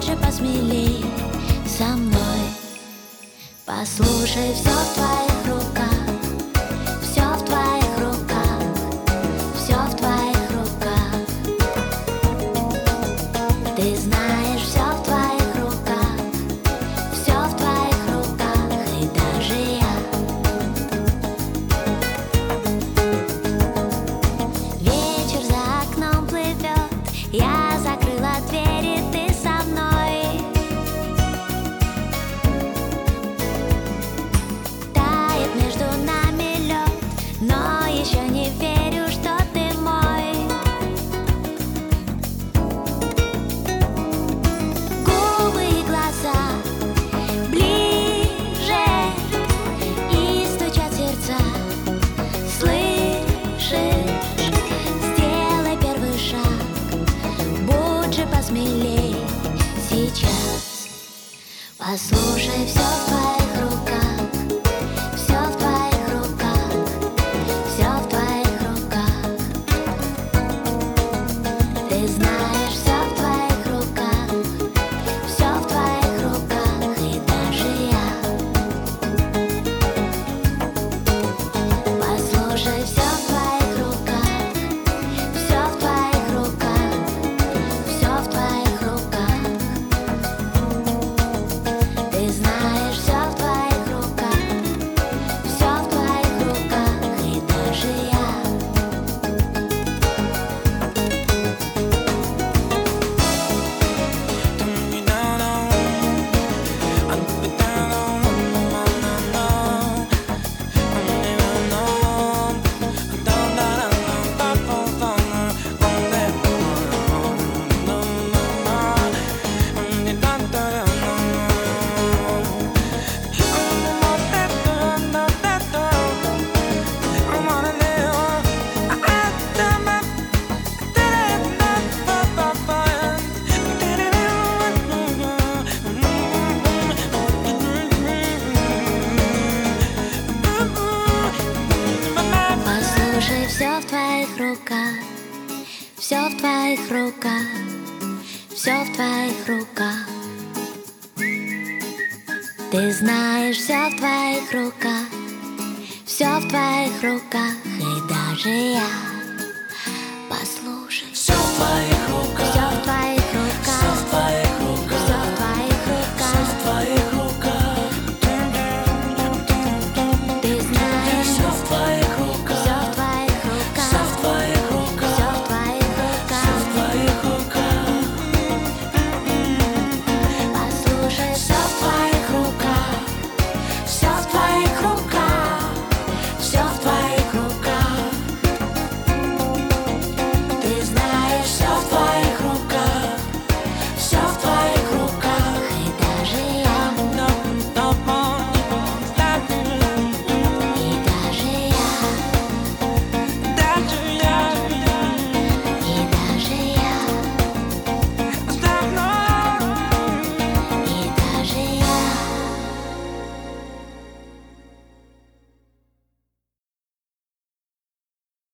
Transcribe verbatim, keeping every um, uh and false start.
Будь же посмелей со мной. Послушай, все в твоих руках, все в твоих руках, все в твоих руках. Ты знаешь, все в твоих руках, все в твоих руках, и даже я. Вечер за окном плывет, я закрыла двери, ты со мной. Тает между нами лед, но еще не верю, что ты мой. Губы и глаза ближе, и стучат сердца. Слышишь? Сделай первый шаг, будь же посмелей сейчас. Послушай, все в твоих руках, все в твоих руках, все в твоих руках. Ты знаешь, все в твоих руках, все в твоих руках, и даже я. Послушай, все в твоих руках, все в твоих руках, все в твоих руках. Ты знаешь, все в твоих руках, все в твоих руках, и даже я. Послушай, все в твоих руках, все в твоих руках, все в твоих руках. Ты знаешь, все в твоих руках, все в твоих руках, и даже я. Послушай, Все в твоих